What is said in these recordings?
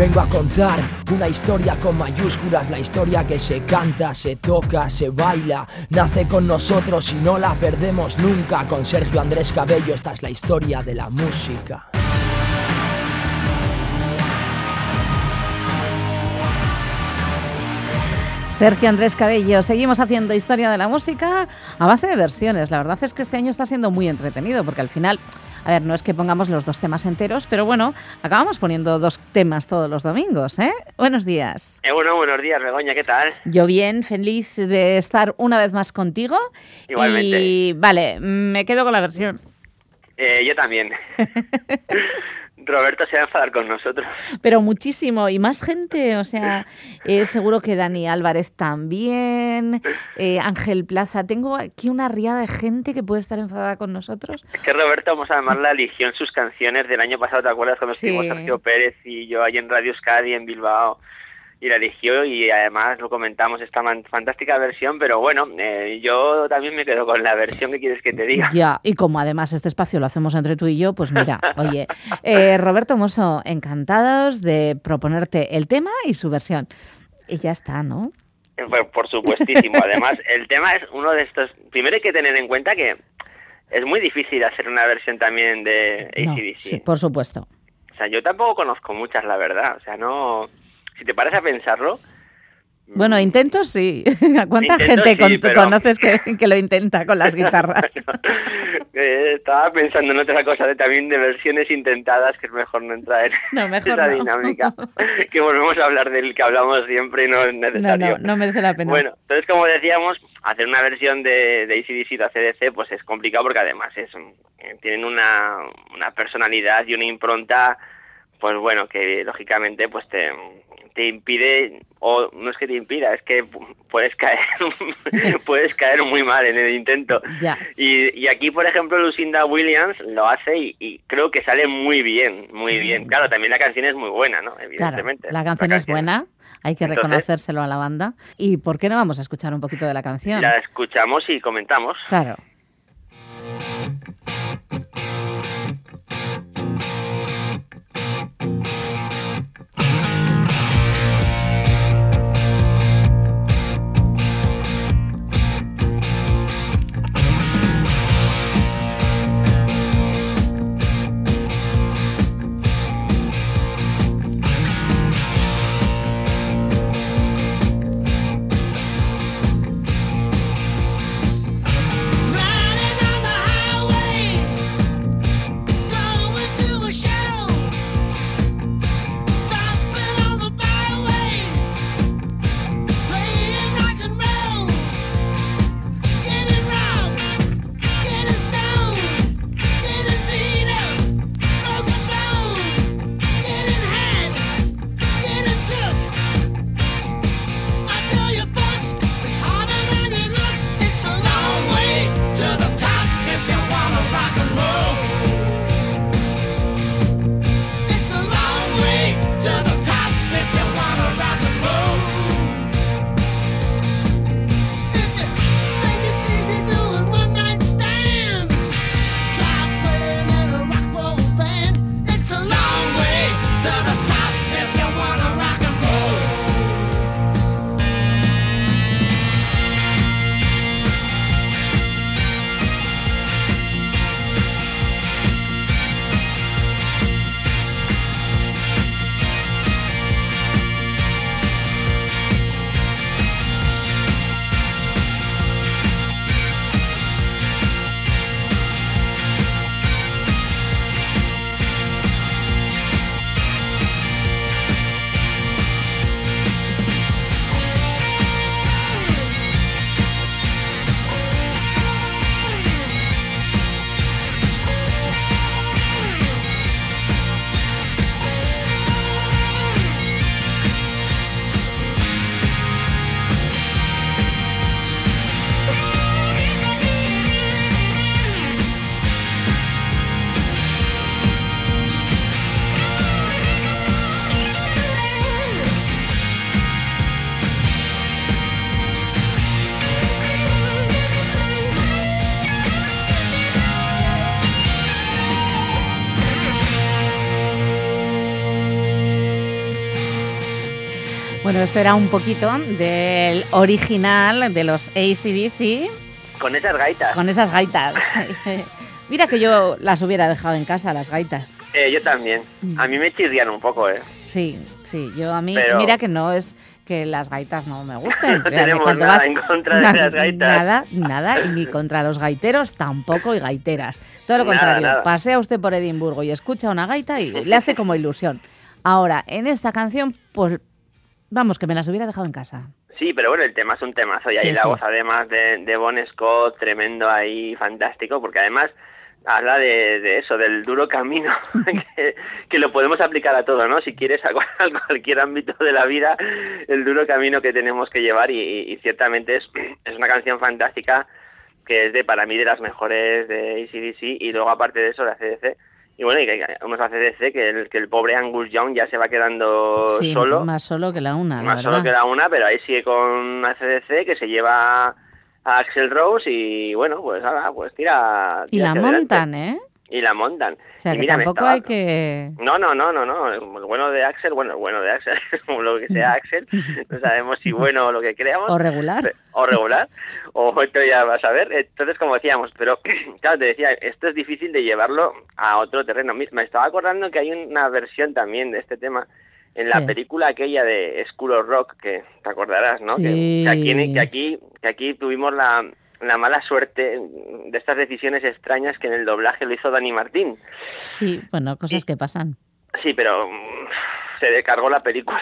Vengo a contar una historia con mayúsculas, la historia que se canta, se toca, se baila, nace con nosotros y no la perdemos nunca. Con Sergio Andrés Cabello, esta es la historia de la música. Sergio Andrés Cabello, seguimos haciendo historia de la música a base de versiones. La verdad es que este año está siendo muy entretenido porque al final, a ver, no es que pongamos los 2 temas enteros, pero bueno, acabamos poniendo 2 temas todos los domingos, ¿eh? Buenos días. Bueno, buenos días, Begoña, ¿qué tal? Yo bien, feliz de estar una vez más contigo. Igualmente. Y vale, me quedo con la versión. Yo también. Roberto se va a enfadar con nosotros. Pero muchísimo, y más gente, o sea, seguro que Dani Álvarez también, Ángel Plaza. Tengo aquí una riada de gente que puede estar enfadada con nosotros. Es que Roberto, además, la eligió en sus canciones del año pasado, ¿te acuerdas? Cuando estuvimos Sergio Pérez y yo ahí en Radio Euskadi, en Bilbao, y la eligió y además lo comentamos, esta fantástica versión, pero bueno, yo también me quedo con la versión que quieres que te diga. Ya, y como además este espacio lo hacemos entre tú y yo, pues mira, oye, Roberto Mosso, encantados de proponerte el tema y su versión. Y ya está, ¿no? Por supuestísimo, además el tema es uno de estos, primero hay que tener en cuenta que es muy difícil hacer una versión también de AC/DC. No, sí, por supuesto. O sea, yo tampoco conozco muchas, la verdad, o sea, no... Si te paras a pensarlo... Bueno, intentos sí. ¿Cuánta gente conoces que lo intenta con las guitarras? Estaba pensando en otra cosa también de versiones intentadas, que es mejor no entrar en esa dinámica. Que volvemos a hablar del que hablamos siempre y no es necesario. No merece la pena. Bueno, entonces como decíamos, hacer una versión de AC/DC o AC/DC pues es complicado porque además tienen una personalidad y una impronta, pues bueno, que lógicamente pues te impide, o no es que te impida, es que puedes caer muy mal en el intento. Ya. Y aquí, por ejemplo, Lucinda Williams lo hace y creo que sale muy bien, muy bien. Claro, también la canción es muy buena, ¿no? Evidentemente. Claro, la canción es buena, hay que reconocérselo a la banda. ¿Y por qué no vamos a escuchar un poquito de la canción? La escuchamos y comentamos. Claro. Right. Bueno, esto era un poquito del original de los AC/DC. Con esas gaitas. Con esas gaitas. Mira que yo las hubiera dejado en casa, las gaitas. Yo también. A mí me chirrían un poco, ¿eh? Sí, yo a mí, Pero... mira que no es que las gaitas no me gusten. No tenemos nada en contra de las gaitas. Nada, y ni contra los gaiteros tampoco y gaiteras. Todo lo contrario, nada. pasea usted por Edimburgo y escucha una gaita y le hace como ilusión. Ahora, en esta canción, pues vamos, que me las hubiera dejado en casa. Sí, pero bueno, el tema es un temazo y ahí la voz además de Bon Scott, tremendo ahí, fantástico, porque además habla de eso, del duro camino, que lo podemos aplicar a todo, ¿no? Si quieres, a cualquier ámbito de la vida, el duro camino que tenemos que llevar y ciertamente es una canción fantástica que es para mí de las mejores de AC/DC y luego aparte de eso de AC/DC. Y bueno, y que unos AC/DC que el pobre Angus Young ya se va quedando solo. Más solo que la una, Más solo que la una, pero ahí sigue con AC/DC que se lleva a Axl Rose y bueno, pues ahora pues tira y la montan, ¿eh? Y la montan. O sea, que tampoco hay que... No. El bueno de Axl, lo que sea Axl, no sabemos si bueno o lo que creamos. O regular. O esto ya vas a ver. Entonces, como decíamos, pero claro, te decía, esto es difícil de llevarlo a otro terreno. Me estaba acordando que hay una versión también de este tema en la película aquella de School of Rock, que te acordarás, ¿no? Sí. Que aquí tuvimos la mala suerte de estas decisiones extrañas que en el doblaje lo hizo Dani Martín. Sí, bueno, cosas que pasan. Sí, pero se descargó la película.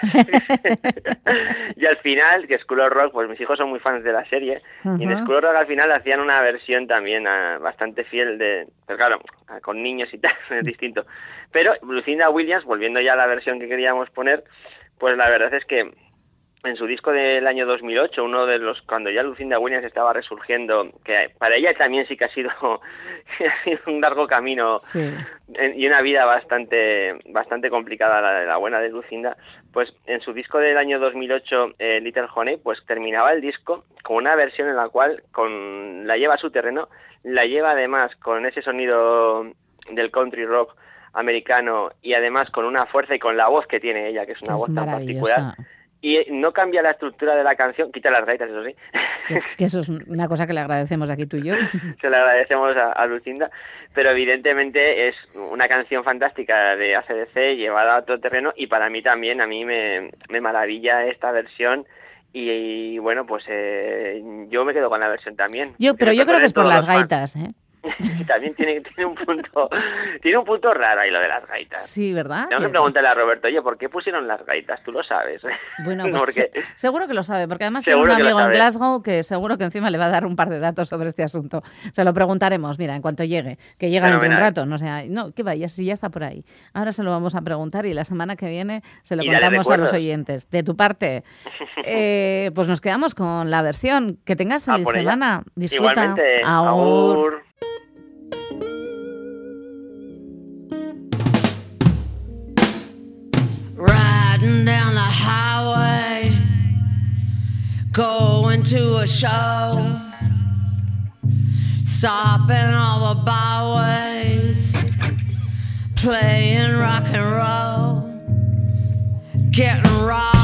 Y al final, que School of Rock, pues mis hijos son muy fans de la serie, y en School of Rock al final hacían una versión también bastante fiel pero claro, con niños y tal, es distinto. Pero Lucinda Williams, volviendo ya a la versión que queríamos poner, pues la verdad es que en su disco del año 2008, uno de los cuando ya Lucinda Williams estaba resurgiendo, que para ella también sí que ha sido un largo camino y una vida bastante complicada la buena de Lucinda, pues en su disco del año 2008, Little Honey, pues terminaba el disco con una versión en la cual la lleva a su terreno, la lleva además con ese sonido del country rock americano y además con una fuerza y con la voz que tiene ella, que es una voz tan particular. Y no cambia la estructura de la canción, quita las gaitas, eso sí. Que eso es una cosa que le agradecemos aquí tú y yo. Se le agradecemos a Lucinda, pero evidentemente es una canción fantástica de AC/DC llevada a otro terreno y para mí también, a mí me maravilla esta versión y bueno, pues yo me quedo con la versión también. Pero yo creo que es por las gaitas, ¿eh? También tiene un punto raro ahí lo de las gaitas. Sí, ¿verdad? Tengo que preguntarle a Roberto, oye, ¿por qué pusieron las gaitas? Tú lo sabes. Bueno, pues seguro que lo sabe, porque además tiene un amigo en Glasgow que seguro que encima le va a dar un par de datos sobre este asunto. Se lo preguntaremos, mira, en cuanto llegue, que llega dentro de un rato, que vaya, si ya está por ahí. Ahora se lo vamos a preguntar y la semana que viene se lo contamos a los oyentes. De tu parte, pues nos quedamos con la versión. Que tengas feliz semana. Disfruta. Igualmente. Agur. Riding down the highway, going to a show, stopping all the byways, playing rock and roll, getting rocked.